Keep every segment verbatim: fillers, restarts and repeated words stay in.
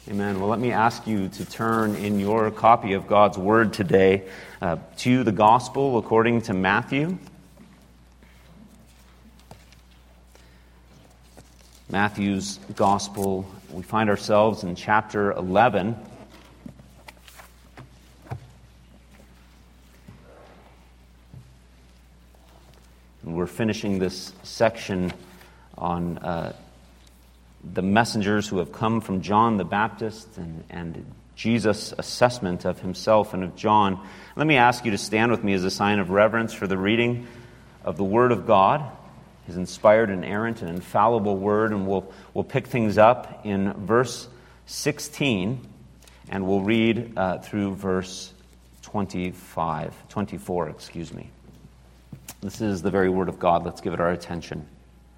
Amen. Well, let me ask you to turn in your copy of God's Word today uh, to the Gospel according to Matthew. Matthew's Gospel, we find ourselves in chapter eleven. And we're finishing this section on uh, the messengers who have come from John the Baptist and, and Jesus' assessment of himself and of John. Let me ask you to stand with me as a sign of reverence for the reading of the Word of God, His inspired, inerrant, and infallible Word, and we'll we'll pick things up in verse sixteen, and we'll read uh, through verse twenty-five, twenty-four, excuse me. This is the very Word of God. Let's give it our attention.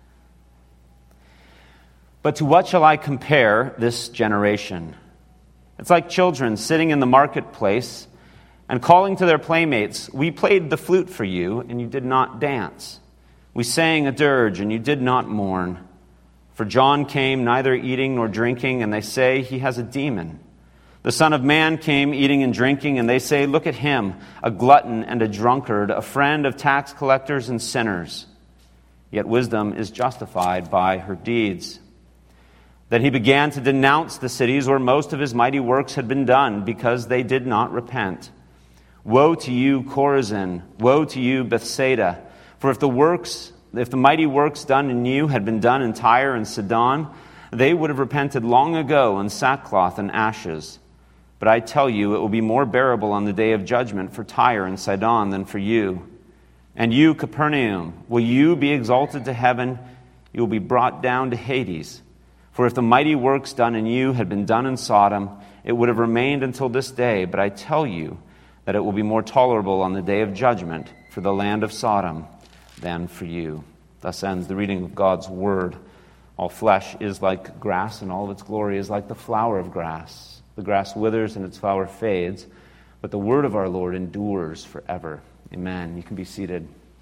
But to what shall I compare this generation? It's like children sitting in the marketplace and calling to their playmates, "We played the flute for you, and you did not dance. We sang a dirge, and you did not mourn. For John came neither eating nor drinking, and they say he has a demon. The Son of Man came eating and drinking, and they say, look at him, a glutton and a drunkard, a friend of tax collectors and sinners. Yet wisdom is justified by her deeds." Then he began to denounce the cities where most of his mighty works had been done, because they did not repent. "Woe to you, Chorazin! Woe to you, Bethsaida! For if the works, if the mighty works done in you had been done in Tyre and Sidon, they would have repented long ago in sackcloth and ashes. But I tell you, it will be more bearable on the day of judgment for Tyre and Sidon than for you. And you, Capernaum, will you be exalted to heaven? You will be brought down to Hades. For if the mighty works done in you had been done in Sodom, it would have remained until this day. But I tell you that it will be more tolerable on the day of judgment for the land of Sodom than for you." Thus ends the reading of God's Word. All flesh is like grass, and all of its glory is like the flower of grass. The grass withers and its flower fades, but the word of our Lord endures forever. Amen. You can be seated.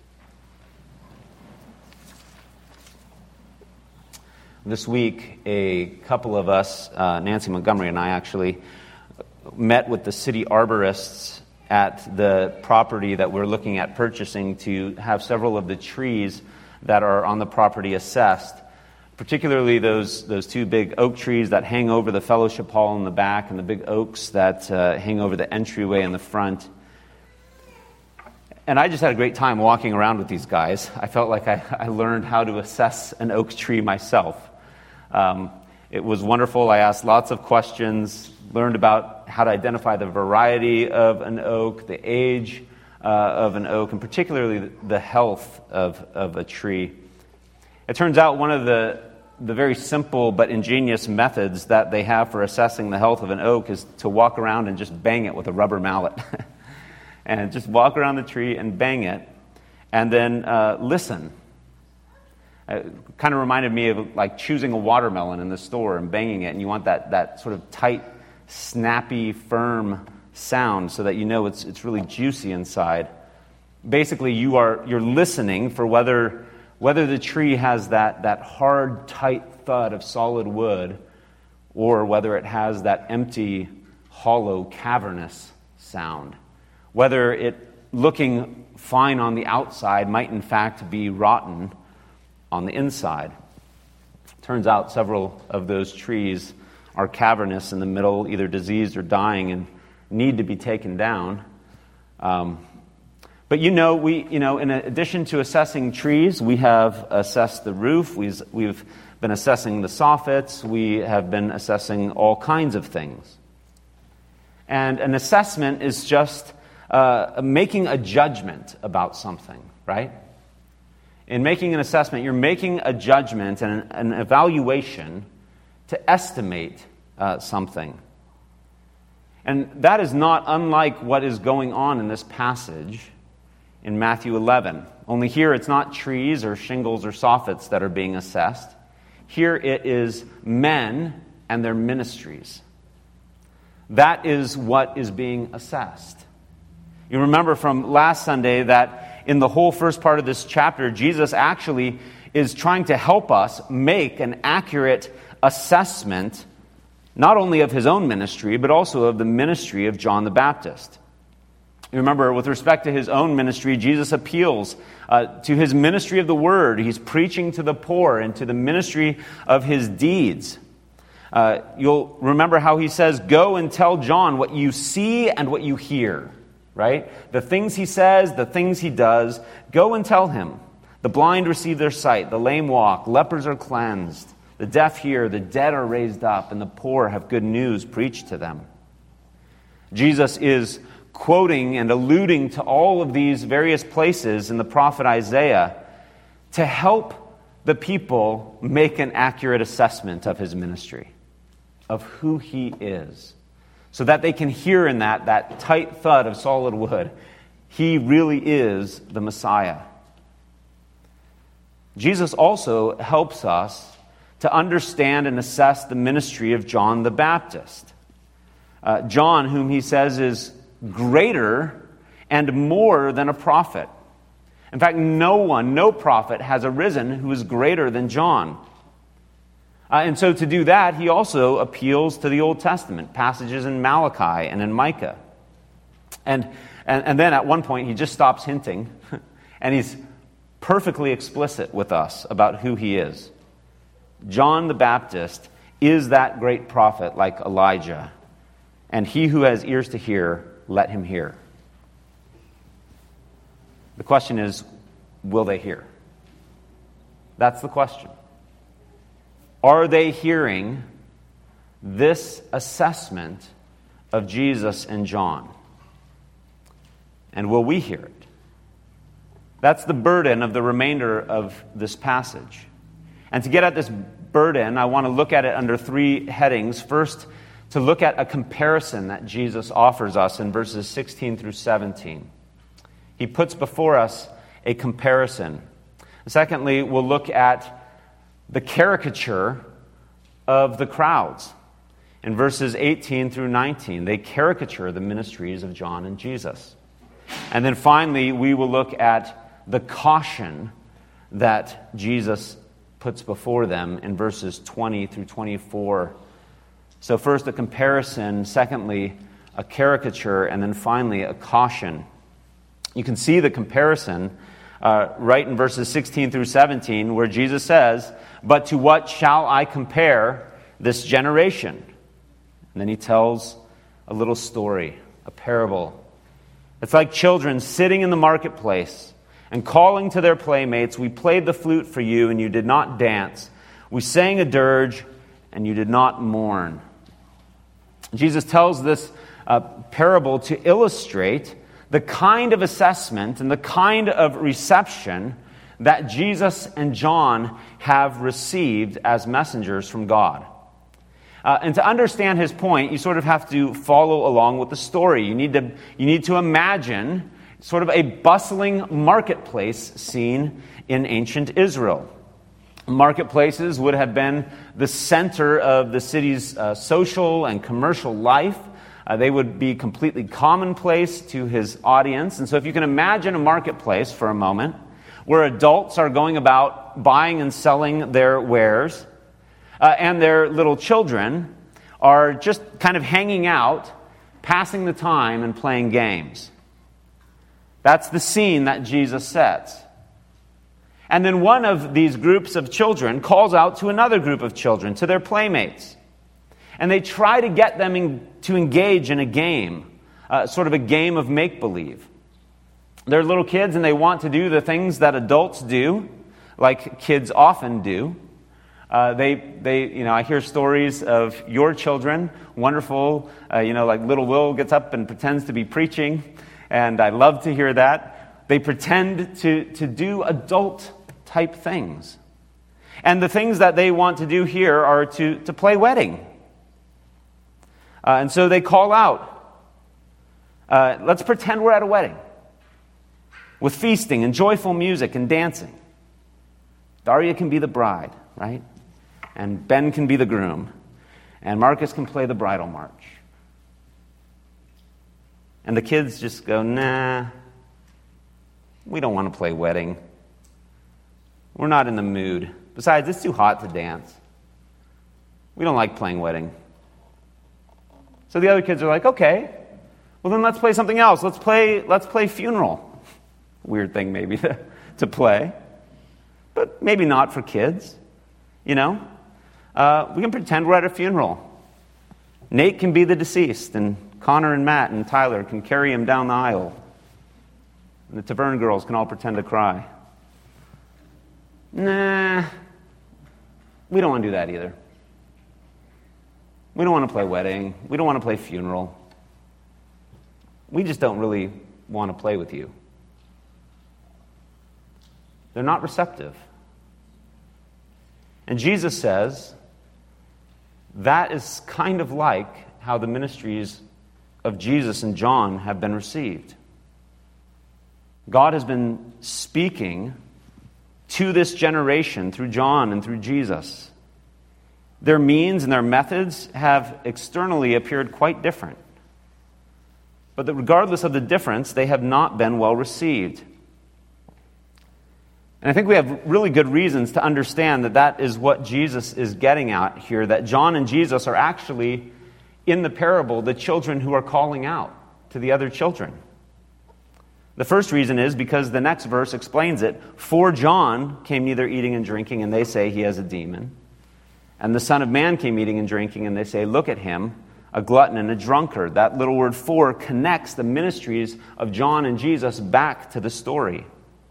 This week, a couple of us, uh, Nancy Montgomery and I actually, met with the city arborists at the property that we're looking at purchasing to have several of the trees that are on the property assessed, particularly those those two big oak trees that hang over the fellowship hall in the back and the big oaks that uh, hang over the entryway in the front. And I just had a great time walking around with these guys. I felt like I, I learned how to assess an oak tree myself. Um, it was wonderful. I asked lots of questions, learned about how to identify the variety of an oak, the age uh, of an oak, and particularly the health of, of a tree. It turns out one of the, the very simple but ingenious methods that they have for assessing the health of an oak is to walk around and just bang it with a rubber mallet. And just walk around the tree and bang it, and then uh, listen. It kind of reminded me of like choosing a watermelon in the store and banging it, and you want that, that sort of tight, snappy, firm sound so that you know it's it's really juicy inside. Basically, you are you're listening for whether whether the tree has that, that hard, tight thud of solid wood, or whether it has that empty, hollow, cavernous sound. Whether it, looking fine on the outside, might in fact be rotten on the inside. Turns out several of those trees are cavernous in the middle, either diseased or dying, and need to be taken down. Um, but you know, we you know, in addition to assessing trees, we have assessed the roof. We've we've been assessing the soffits. We have been assessing all kinds of things. And an assessment is just Uh, making a judgment about something, right? In making an assessment, you're making a judgment and an, an evaluation to estimate uh, something. And that is not unlike what is going on in this passage in Matthew eleven. Only here it's not trees or shingles or soffits that are being assessed. Here it is men and their ministries. That is what is being assessed. You remember from last Sunday that in the whole first part of this chapter, Jesus actually is trying to help us make an accurate assessment not only of his own ministry, but also of the ministry of John the Baptist. You remember, with respect to his own ministry, Jesus appeals uh, to his ministry of the word. He's preaching to the poor and to the ministry of his deeds. Uh, you'll remember how he says, "Go and tell John what you see and what you hear." Right? The things he says, the things he does, go and tell him. The blind receive their sight, the lame walk, lepers are cleansed, the deaf hear, the dead are raised up, and the poor have good news preached to them. Jesus is quoting and alluding to all of these various places in the prophet Isaiah to help the people make an accurate assessment of his ministry, of who he is, so that they can hear in that, that tight thud of solid wood, he really is the Messiah. Jesus also helps us to understand and assess the ministry of John the Baptist. Uh, John, whom he says is greater and more than a prophet. In fact, no one, no prophet has arisen who is greater than John. Uh, and so to do that, he also appeals to the Old Testament, passages in Malachi and in Micah. And, and, and then at one point, he just stops hinting, and he's perfectly explicit with us about who he is. John the Baptist is that great prophet like Elijah, and he who has ears to hear, let him hear. The question is, will they hear? That's the question. Are they hearing this assessment of Jesus and John? And will we hear it? That's the burden of the remainder of this passage. And to get at this burden, I want to look at it under three headings. First, to look at a comparison that Jesus offers us in verses sixteen through seventeen. He puts before us a comparison. Secondly, we'll look at the caricature of the crowds. In verses eighteen through nineteen, they caricature the ministries of John and Jesus. And then finally, we will look at the caution that Jesus puts before them in verses twenty through twenty-four. So first, a comparison. Secondly, a caricature. And then finally, a caution. You can see the comparison uh, right in verses sixteen through seventeen, where Jesus says, "But to what shall I compare this generation?" And then he tells a little story, a parable. It's like children sitting in the marketplace and calling to their playmates, "We played the flute for you, and you did not dance. We sang a dirge, and you did not mourn." Jesus tells this uh, parable to illustrate the kind of assessment and the kind of reception that Jesus and John have received as messengers from God. Uh, and to understand his point, you sort of have to follow along with the story. You need to, you need to imagine sort of a bustling marketplace scene in ancient Israel. Marketplaces would have been the center of the city's uh, social and commercial life. Uh, they would be completely commonplace to his audience. And so if you can imagine a marketplace for a moment, where adults are going about buying and selling their wares, uh, and their little children are just kind of hanging out, passing the time and playing games. That's the scene that Jesus sets. And then one of these groups of children calls out to another group of children, to their playmates. And they try to get them in, to engage in a game, uh, sort of a game of make-believe. They're little kids and they want to do the things that adults do, like kids often do. Uh, they, they, you know, I hear stories of your children, wonderful, uh, you know, like little Will gets up and pretends to be preaching, and I love to hear that. They pretend to, to do adult-type things. And the things that they want to do here are to, to play wedding. Uh, and so they call out, uh, let's pretend we're at a wedding with feasting and joyful music and dancing. Daria can be the bride, right? And Ben can be the groom. And Marcus can play the bridal march. And the kids just go, nah, we don't want to play wedding. We're not in the mood. Besides, it's too hot to dance. We don't like playing wedding. So the other kids are like, okay, well then let's play something else. Let's play, let's play funeral. Weird thing maybe to, to play. But maybe not for kids, you know. Uh, we can pretend we're at a funeral. Nate can be the deceased, and Connor and Matt and Tyler can carry him down the aisle. And the Tavern girls can all pretend to cry. Nah, we don't want to do that either. We don't want to play wedding. We don't want to play funeral. We just don't really want to play with you. They're not receptive. And Jesus says that is kind of like how the ministries of Jesus and John have been received. God has been speaking to this generation through John and through Jesus. Their means and their methods have externally appeared quite different. But that regardless of the difference, they have not been well received. And I think we have really good reasons to understand that that is what Jesus is getting at here, that John and Jesus are actually, in the parable, the children who are calling out to the other children. The first reason is because the next verse explains it. For John came neither eating and drinking, and they say he has a demon. And the Son of Man came eating and drinking, and they say, look at him, a glutton and a drunkard. That little word for connects the ministries of John and Jesus back to the story.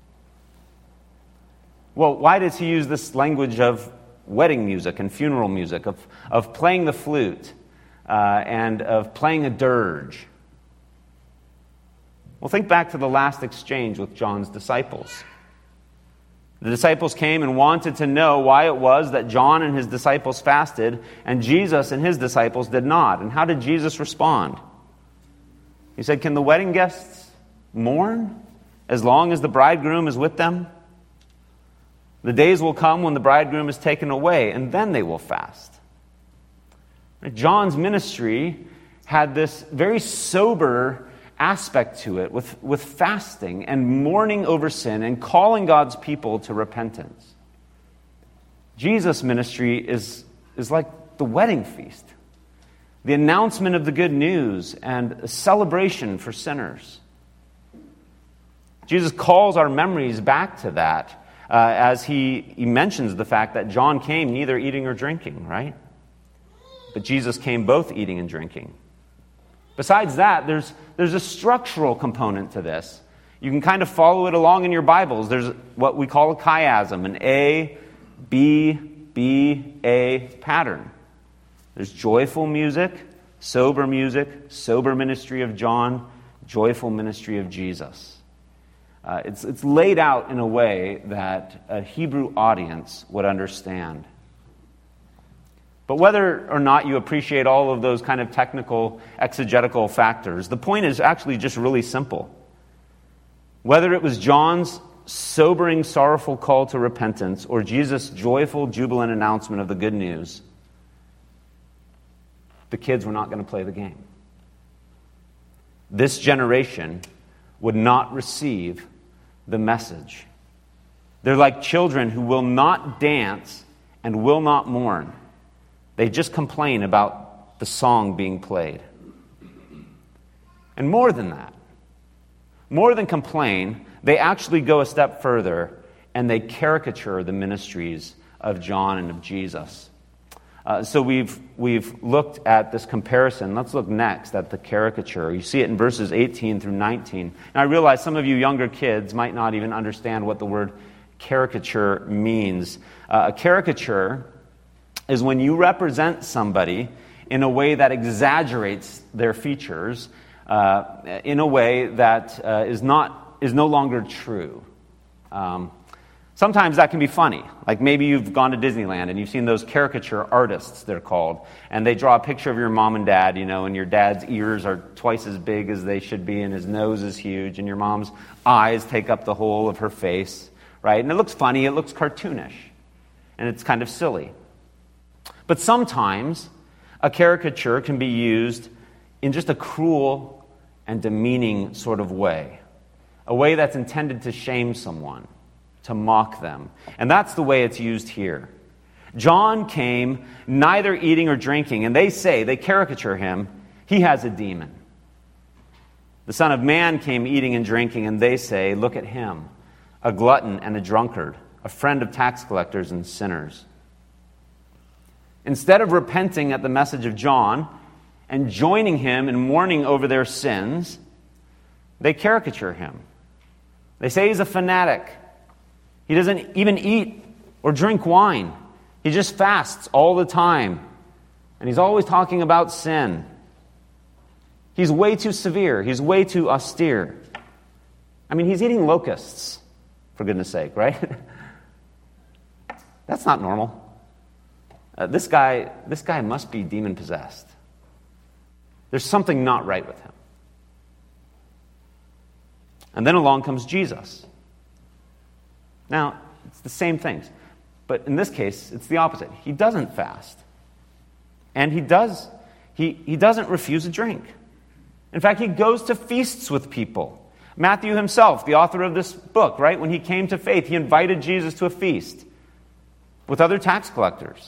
Well, why does he use this language of wedding music and funeral music, of, of playing the flute, uh, and of playing a dirge? Well, think back to the last exchange with John's disciples. The disciples came and wanted to know why it was that John and his disciples fasted, and Jesus and his disciples did not. And how did Jesus respond? He said, can the wedding guests mourn as long as the bridegroom is with them? The days will come when the bridegroom is taken away, and then they will fast. John's ministry had this very sober aspect to it, with, with fasting and mourning over sin and calling God's people to repentance. Jesus' ministry is, is like the wedding feast, the announcement of the good news and a celebration for sinners. Jesus calls our memories back to that. Uh, as he, he mentions the fact that John came neither eating or drinking, right? But Jesus came both eating and drinking. Besides that, there's, there's a structural component to this. You can kind of follow it along in your Bibles. There's what we call a chiasm, an A, B, B, A pattern. There's joyful music, sober music, sober ministry of John, joyful ministry of Jesus. Uh, it's, it's laid out in a way that a Hebrew audience would understand. But whether or not you appreciate all of those kind of technical exegetical factors, the point is actually just really simple. Whether it was John's sobering, sorrowful call to repentance or Jesus' joyful, jubilant announcement of the good news, the kids were not going to play the game. This generation would not receive the message. They're like children who will not dance and will not mourn. They just complain about the song being played. And more than that, more than complain, they actually go a step further and they caricature the ministries of John and of Jesus. Uh, so we've we've looked at this comparison. Let's look next at the caricature. You see it in verses eighteen through nineteen. Now I realize some of you younger kids might not even understand what the word caricature means. Uh, a caricature is when you represent somebody in a way that exaggerates their features, uh, in a way that uh, is not is no longer true. Um, Sometimes that can be funny. Like maybe you've gone to Disneyland and you've seen those caricature artists, they're called, and they draw a picture of your mom and dad, you know, and your dad's ears are twice as big as they should be and his nose is huge and your mom's eyes take up the whole of her face, right? And it looks funny, it looks cartoonish, and it's kind of silly. But sometimes a caricature can be used in just a cruel and demeaning sort of way, a way that's intended to shame someone, to mock them. And that's the way it's used here. John came neither eating or drinking, and they say, they caricature him, He has a demon. The Son of Man came eating and drinking, and they say, look at him, a glutton and a drunkard, a friend of tax collectors and sinners. Instead of repenting at the message of John and joining him in mourning over their sins, they caricature him. They say he's a fanatic. He doesn't even eat or drink wine. He just fasts all the time. And he's always talking about sin. He's way too severe. He's way too austere. I mean, he's eating locusts, for goodness sake, right? That's not normal. Uh, this guy, this guy must be demon-possessed. There's something not right with him. And then along comes Jesus. Now, it's the same things. But in this case, it's the opposite. He doesn't fast. And he does, he, he doesn't refuse a drink. In fact, he goes to feasts with people. Matthew himself, the author of this book, right? When he came to faith, he invited Jesus to a feast with other tax collectors.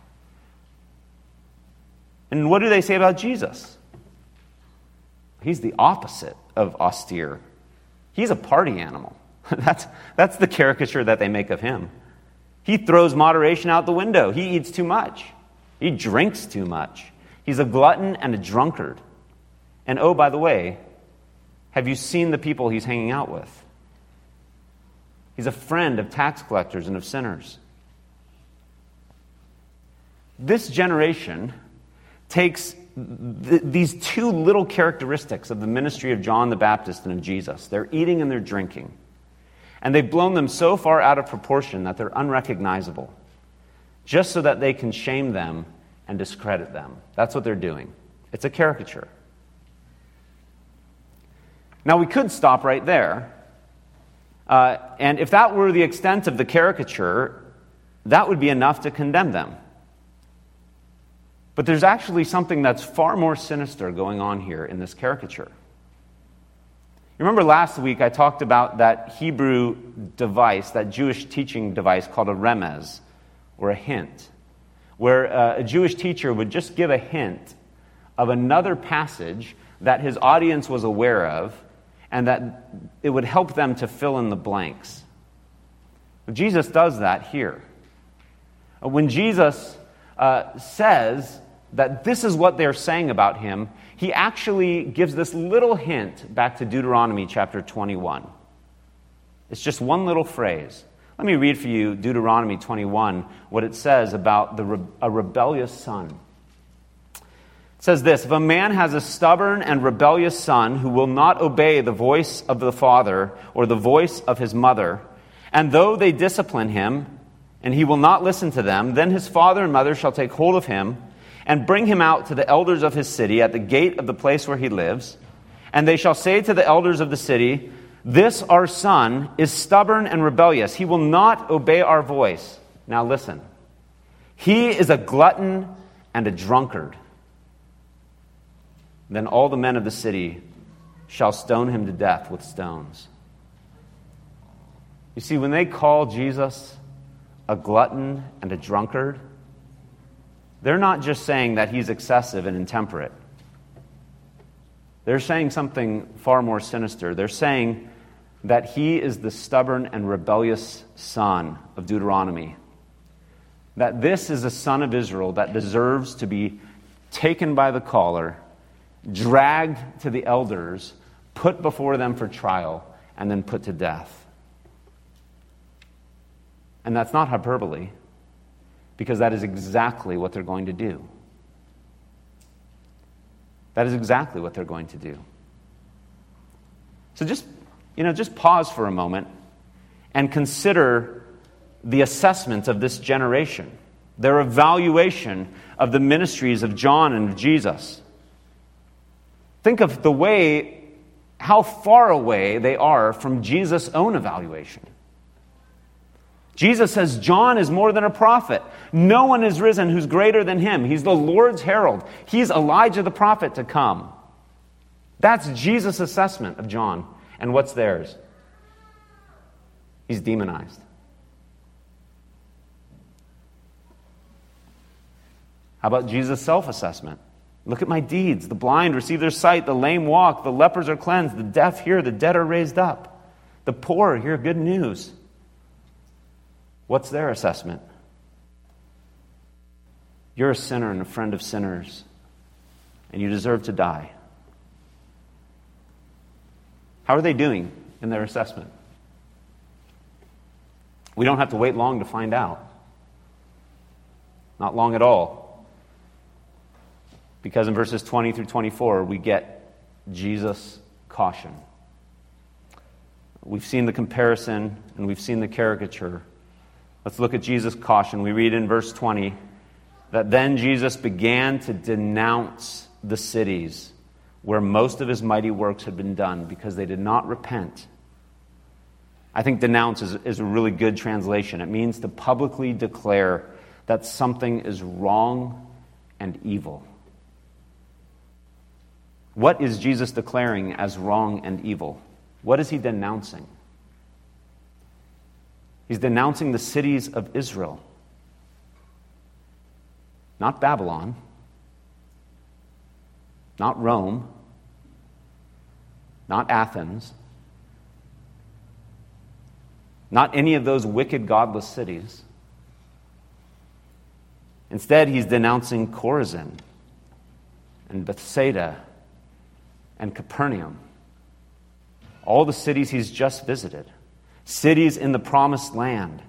And what do they say about Jesus? He's the opposite of austere. He's a party animal. That's, that's the caricature that they make of him. He throws moderation out the window. He eats too much. He drinks too much. He's a glutton and a drunkard. And oh, by the way, have you seen the people he's hanging out with? He's a friend of tax collectors and of sinners. This generation takes th- these two little characteristics of the ministry of John the Baptist and of Jesus. They're eating and they're drinking. And they've blown them so far out of proportion that they're unrecognizable, just so that they can shame them and discredit them. That's what they're doing. It's a caricature. Now, we could stop right there. Uh, and if that were the extent of the caricature, that would be enough to condemn them. But there's actually something that's far more sinister going on here in this caricature. You remember last week I talked about that Hebrew device, that Jewish teaching device called a remez, or a hint, where uh, a Jewish teacher would just give a hint of another passage that his audience was aware of, and that it would help them to fill in the blanks. Jesus does that here. When Jesus uh, says that this is what they're saying about him, he actually gives this little hint back to Deuteronomy chapter twenty-one. It's just one little phrase. Let me read for you Deuteronomy twenty-one, what it says about the re- a rebellious son. It says this: if a man has a stubborn and rebellious son who will not obey the voice of the father or the voice of his mother, and though they discipline him, and he will not listen to them, then his father and mother shall take hold of him and bring him out to the elders of his city at the gate of the place where he lives. And they shall say to the elders of the city, this our son is stubborn and rebellious. He will not obey our voice. Now listen. He is a glutton and a drunkard. Then all the men of the city shall stone him to death with stones. You see, when they call Jesus a glutton and a drunkard, they're not just saying that he's excessive and intemperate. They're saying something far more sinister. They're saying that he is the stubborn and rebellious son of Deuteronomy. That this is a son of Israel that deserves to be taken by the collar, dragged to the elders, put before them for trial, and then put to death. And that's not hyperbole, because that is exactly what they're going to do. That is exactly what they're going to do. So just, you know, just pause for a moment and consider the assessment of this generation, their evaluation of the ministries of John and of Jesus. Think of the way, how far away they are from Jesus' own evaluation. Jesus says John is more than a prophet. No one is risen who's greater than him. He's the Lord's herald. He's Elijah the prophet to come. That's Jesus' assessment of John. And what's theirs? He's demonized. How about Jesus' self-assessment? Look at my deeds. The blind receive their sight, the lame walk, the lepers are cleansed, the deaf hear, the dead are raised up, the poor hear good news. What's their assessment? You're a sinner and a friend of sinners, and you deserve to die. How are they doing in their assessment? We don't have to wait long to find out. Not long at all. Because in verses twenty through twenty-four, we get Jesus' caution. We've seen the comparison and we've seen the caricature. Let's look at Jesus' caution. We read in verse twenty that then Jesus began to denounce the cities where most of his mighty works had been done because they did not repent. I think denounce is, is a really good translation. It means to publicly declare that something is wrong and evil. What is Jesus declaring as wrong and evil? What is he denouncing? He's denouncing the cities of Israel. Not Babylon. Not Rome. Not Athens. Not any of those wicked, godless cities. Instead, he's denouncing Chorazin and Bethsaida and Capernaum. All the cities he's just visited. Cities in the promised land.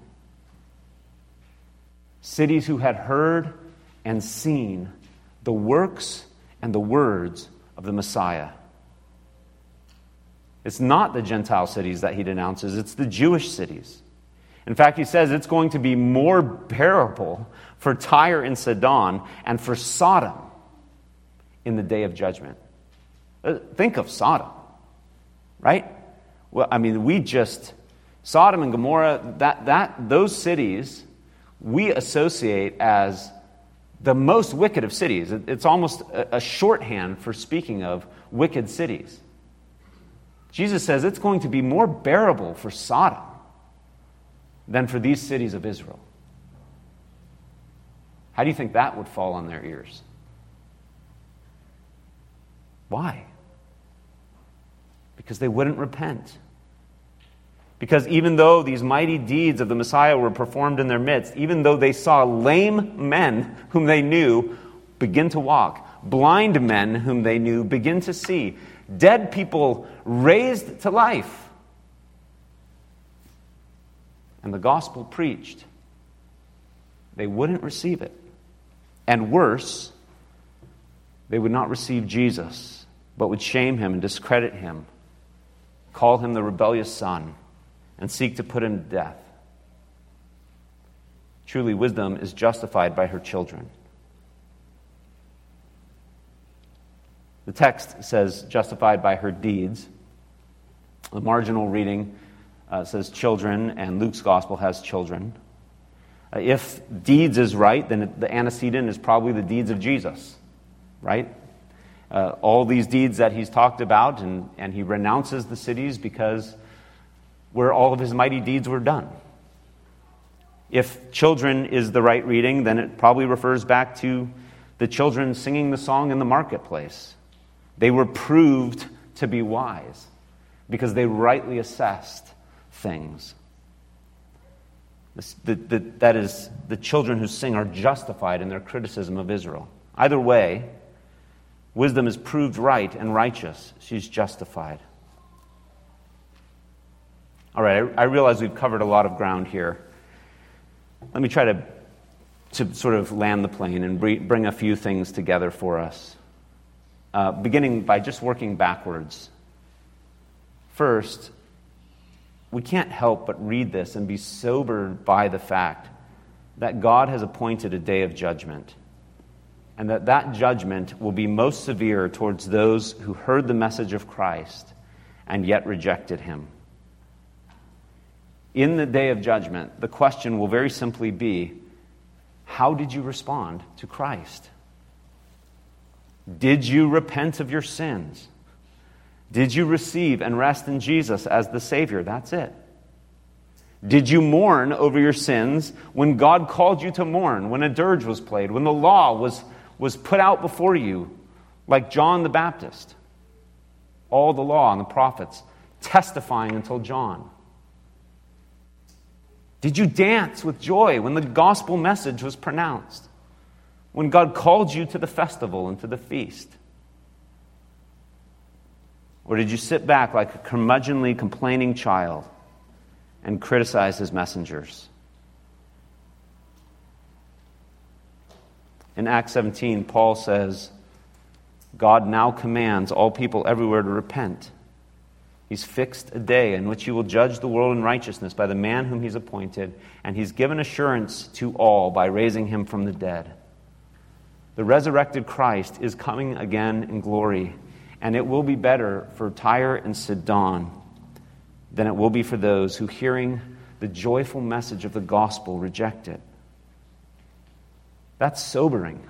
Cities who had heard and seen the works and the words of the Messiah. It's not the Gentile cities that he denounces, it's the Jewish cities. In fact, he says it's going to be more bearable for Tyre and Sidon and for Sodom in the day of judgment. Think of Sodom, right? Well, I mean, we just, Sodom and Gomorrah, that, that, those cities we associate as the most wicked of cities. It's almost a, a shorthand for speaking of wicked cities. Jesus says it's going to be more bearable for Sodom than for these cities of Israel. How do you think that would fall on their ears? Why? Because they wouldn't repent. Because even though these mighty deeds of the Messiah were performed in their midst, even though they saw lame men whom they knew begin to walk, blind men whom they knew begin to see, dead people raised to life, and the gospel preached, they wouldn't receive it. And worse, they would not receive Jesus, but would shame him and discredit him, call him the rebellious son, and seek to put him to death. Truly, wisdom is justified by her children. The text says justified by her deeds. The marginal reading uh, says children, and Luke's gospel has children. Uh, if deeds is right, then the antecedent is probably the deeds of Jesus, right? Uh, all these deeds that he's talked about, and, and he renounces the cities because where all of his mighty deeds were done. If children is the right reading, then it probably refers back to the children singing the song in the marketplace. They were proved to be wise because they rightly assessed things. The, the, that is, the children who sing are justified in their criticism of Israel. Either way, wisdom is proved right and righteous. She's justified. All right, I, I realize we've covered a lot of ground here. Let me try to, to sort of land the plane and bring a few things together for us. Uh, beginning by just working backwards. First, we can't help but read this and be sobered by the fact that God has appointed a day of judgment, and that that judgment will be most severe towards those who heard the message of Christ and yet rejected him. In the day of judgment, the question will very simply be, how did you respond to Christ? Did you repent of your sins? Did you receive and rest in Jesus as the Savior? That's it. Did you mourn over your sins when God called you to mourn, when a dirge was played, when the law was, was put out before you, like John the Baptist, all the law and the prophets testifying until John? Did you dance with joy when the gospel message was pronounced? When God called you to the festival and to the feast? Or did you sit back like a curmudgeonly, complaining child and criticize his messengers? In Acts seventeen, Paul says, God now commands all people everywhere to repent. He's fixed a day in which he will judge the world in righteousness by the man whom he's appointed, and he's given assurance to all by raising him from the dead. The resurrected Christ is coming again in glory, and it will be better for Tyre and Sidon than it will be for those who, hearing the joyful message of the gospel, reject it. That's sobering.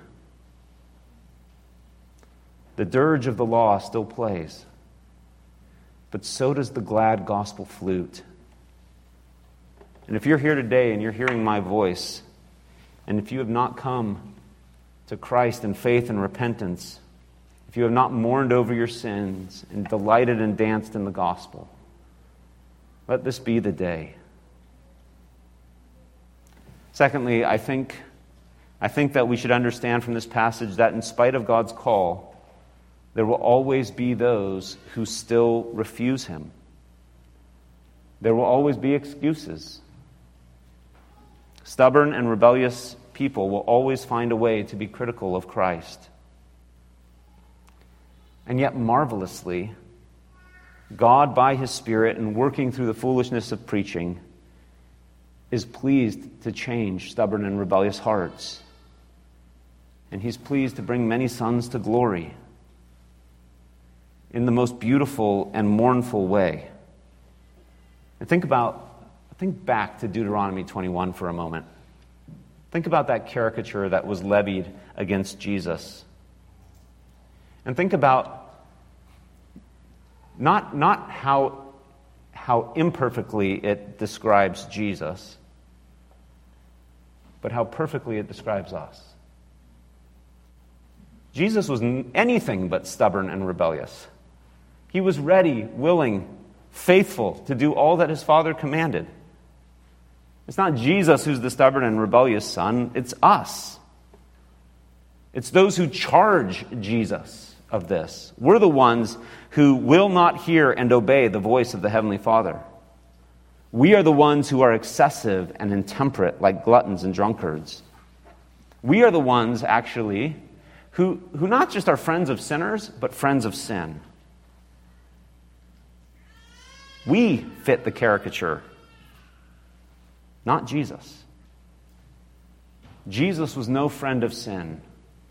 The dirge of the law still plays, but so does the glad gospel flute. And if you're here today and you're hearing my voice, and if you have not come to Christ in faith and repentance, if you have not mourned over your sins and delighted and danced in the gospel, let this be the day. Secondly, I think, I think that we should understand from this passage that in spite of God's call, there will always be those who still refuse him. There will always be excuses. Stubborn and rebellious people will always find a way to be critical of Christ. And yet, marvelously, God, by his Spirit and working through the foolishness of preaching, is pleased to change stubborn and rebellious hearts. And he's pleased to bring many sons to glory in the most beautiful and mournful way. And think about, think back to Deuteronomy twenty-one for a moment. Think about that caricature that was levied against Jesus. And think about not, not how, how imperfectly it describes Jesus, but how perfectly it describes us. Jesus was anything but stubborn and rebellious. He was ready, willing, faithful to do all that his Father commanded. It's not Jesus who's the stubborn and rebellious son, it's us. It's those who charge Jesus of this. We're the ones who will not hear and obey the voice of the Heavenly Father. We are the ones who are excessive and intemperate like gluttons and drunkards. We are the ones, actually, who, who not just are friends of sinners, but friends of sin. We fit the caricature, not Jesus. Jesus was no friend of sin.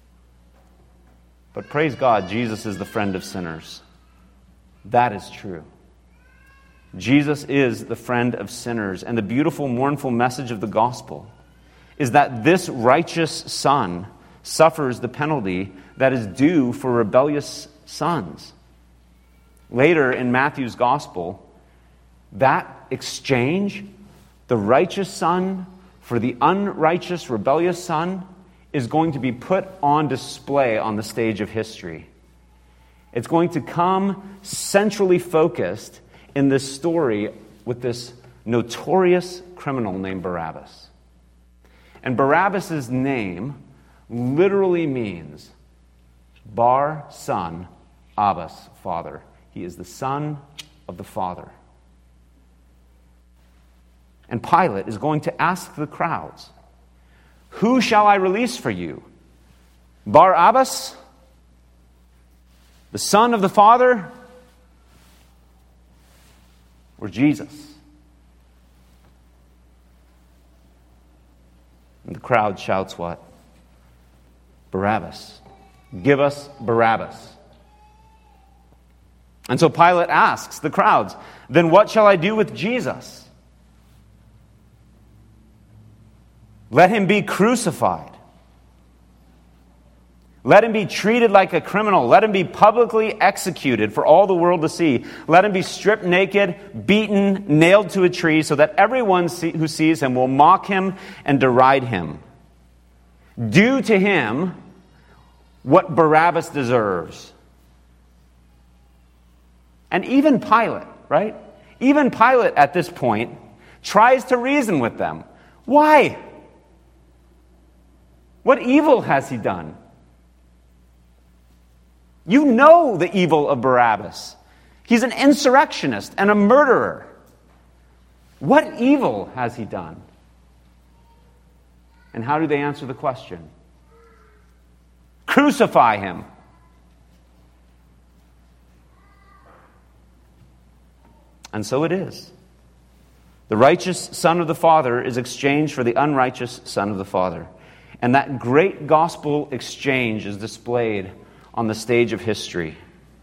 But praise God, Jesus is the friend of sinners. That is true. Jesus is the friend of sinners. And the beautiful, mournful message of the gospel is that this righteous son suffers the penalty that is due for rebellious sons. Later in Matthew's gospel, that exchange, the righteous son for the unrighteous, rebellious son, is going to be put on display on the stage of history. It's going to come centrally focused in this story with this notorious criminal named Barabbas. And Barabbas' name literally means Bar, son, Abbas, father. He is the son of the Father. And Pilate is going to ask the crowds, who shall I release for you? Barabbas, the son of the Father, or Jesus? And the crowd shouts what? Barabbas. Give us Barabbas. And so Pilate asks the crowds, then what shall I do with Jesus? Let him be crucified. Let him be treated like a criminal. Let him be publicly executed for all the world to see. Let him be stripped naked, beaten, nailed to a tree, so that everyone who sees him will mock him and deride him. Do to him what Barabbas deserves. And even Pilate, right? Even Pilate at this point tries to reason with them. Why? What evil has he done? You know the evil of Barabbas. He's an insurrectionist and a murderer. What evil has he done? And how do they answer the question? Crucify him. And so it is. The righteous Son of the Father is exchanged for the unrighteous Son of the Father. And that great gospel exchange is displayed on the stage of history.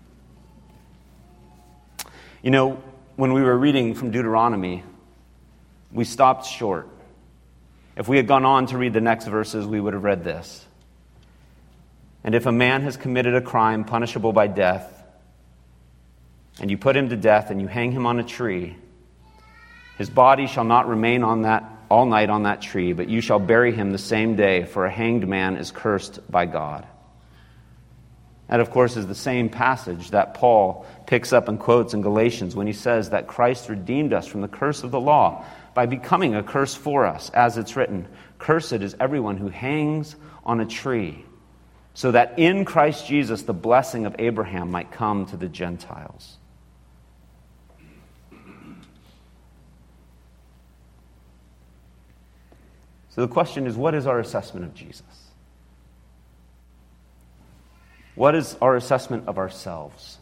You know, when we were reading from Deuteronomy, we stopped short. If we had gone on to read the next verses, we would have read this. And if a man has committed a crime punishable by death, and you put him to death and you hang him on a tree, his body shall not remain on that all night on that tree, but you shall bury him the same day, for a hanged man is cursed by God. That, of course, is the same passage that Paul picks up and quotes in Galatians when he says that Christ redeemed us from the curse of the law by becoming a curse for us, as it's written, "Cursed is everyone who hangs on a tree," so that in Christ Jesus the blessing of Abraham might come to the Gentiles. So the question is, what is our assessment of Jesus? What is our assessment of ourselves?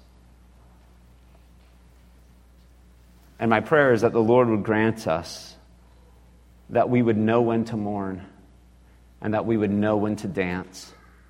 And my prayer is that the Lord would grant us that we would know when to mourn and that we would know when to dance.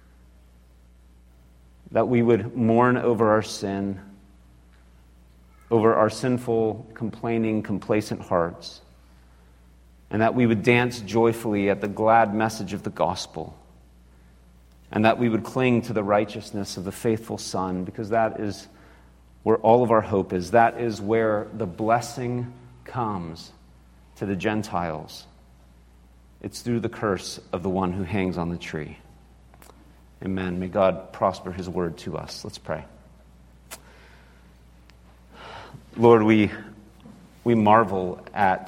That we would mourn over our sin, over our sinful, complaining, complacent hearts, and that we would dance joyfully at the glad message of the gospel, and that we would cling to the righteousness of the faithful Son, because that is where all of our hope is. That is where the blessing comes to the Gentiles. It's through the curse of the one who hangs on the tree. Amen. May God prosper his word to us. Let's pray. Lord, we, we marvel at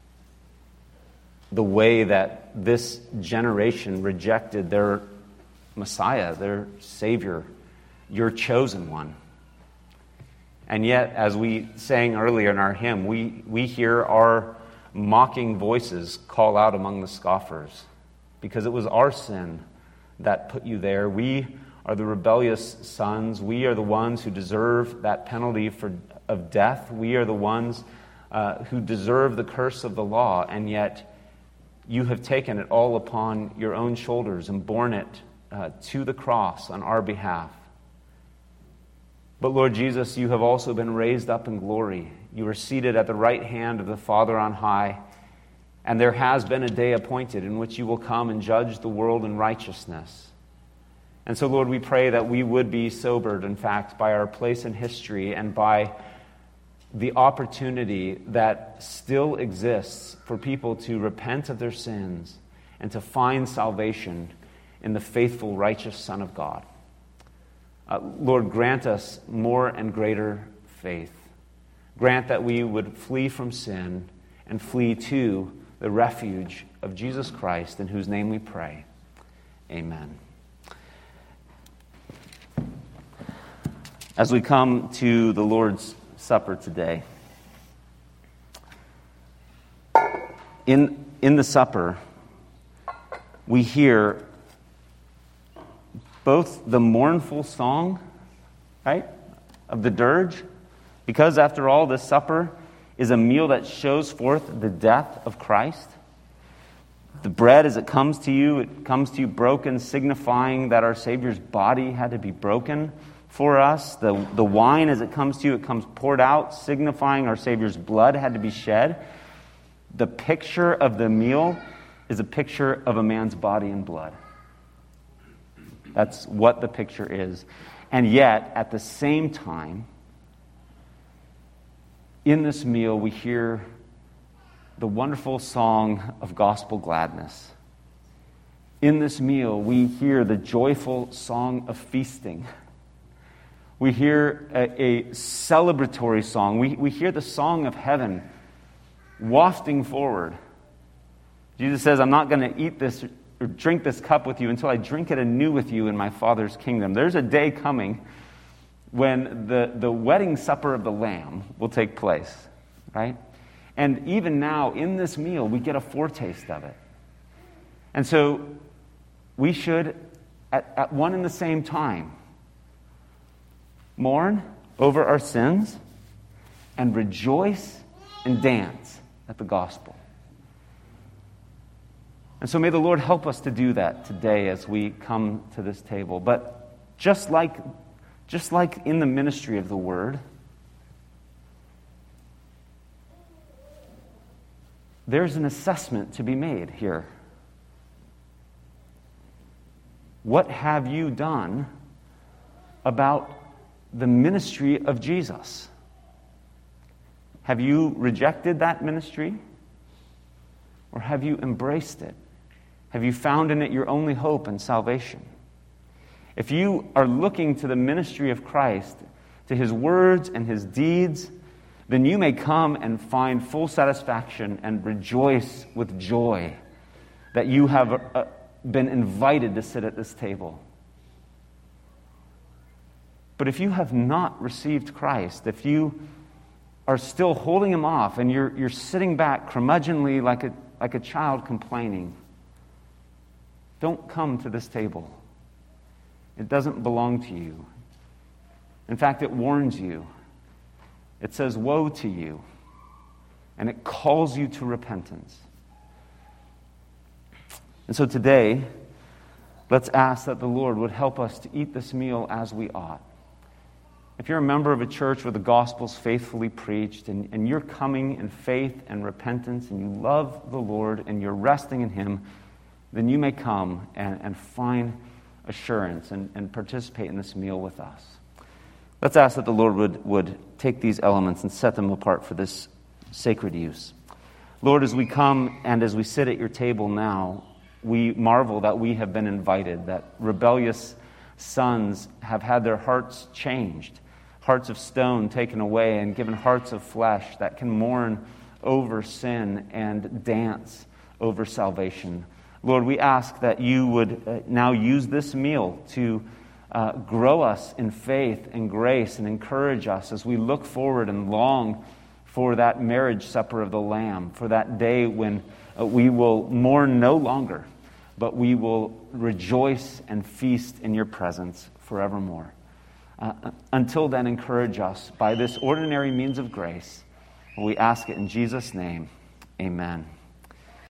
the way that this generation rejected their Messiah, their Savior, your chosen one. And yet, as we sang earlier in our hymn, we, we hear our mocking voices call out among the scoffers, because it was our sin that put you there. We are the rebellious sons. We are the ones who deserve that penalty for, of death. We are the ones uh, who deserve the curse of the law, and yet you have taken it all upon your own shoulders and borne it uh, to the cross on our behalf. But Lord Jesus, you have also been raised up in glory. You are seated at the right hand of the Father on high, and there has been a day appointed in which you will come and judge the world in righteousness. And so, Lord, we pray that we would be sobered, in fact, by our place in history and by the opportunity that still exists for people to repent of their sins and to find salvation in the faithful, righteous Son of God. Uh, Lord, grant us more and greater faith. Grant that we would flee from sin and flee to the refuge of Jesus Christ, in whose name we pray. Amen. As we come to the Lord's Supper today, in, in the supper, we hear both the mournful song, right, of the dirge, because after all, this supper is a meal that shows forth the death of Christ. The bread, as it comes to you, it comes to you broken, signifying that our Savior's body had to be broken for us. The, the wine, as it comes to you, it comes poured out, signifying our Savior's blood had to be shed. The picture of the meal is a picture of a man's body and blood. That's what the picture is. And yet, at the same time, in this meal, we hear the wonderful song of gospel gladness. In this meal, we hear the joyful song of feasting. We hear a, a celebratory song. We, we hear the song of heaven wafting forward. Jesus says, I'm not going to eat this or drink this cup with you until I drink it anew with you in my Father's kingdom. There's a day coming when the, the wedding supper of the Lamb will take place, right? And even now, in this meal, we get a foretaste of it. And so we should, at, at one and the same time, mourn over our sins and rejoice and dance at the gospel. And so may the Lord help us to do that today as we come to this table. But just like, just like in the ministry of the Word, there's an assessment to be made here. What have you done about the ministry of Jesus? Have you rejected that ministry? Or have you embraced it? Have you found in it your only hope and salvation? If you are looking to the ministry of Christ, to His words and His deeds, then you may come and find full satisfaction and rejoice with joy that you have uh, been invited to sit at this table. But if you have not received Christ, if you are still holding Him off and you're, you're sitting back curmudgeonly like a, like a child complaining, don't come to this table. It doesn't belong to you. In fact, it warns you. It says, woe to you. And it calls you to repentance. And so today, let's ask that the Lord would help us to eat this meal as we ought. If you're a member of a church where the gospel's faithfully preached, and, and you're coming in faith and repentance, and you love the Lord, and you're resting in Him, then you may come and, and find assurance and, and participate in this meal with us. Let's ask that the Lord would, would take these elements and set them apart for this sacred use. Lord, as we come and as we sit at your table now, we marvel that we have been invited, that rebellious sons have had their hearts changed, hearts of stone taken away and given hearts of flesh that can mourn over sin and dance over salvation. Lord, we ask that you would uh, now use this meal to uh, grow us in faith and grace and encourage us as we look forward and long for that marriage supper of the Lamb, for that day when uh, we will mourn no longer, but we will rejoice and feast in your presence forevermore. Uh, until then, encourage us by this ordinary means of grace. We ask it in Jesus' name. Amen.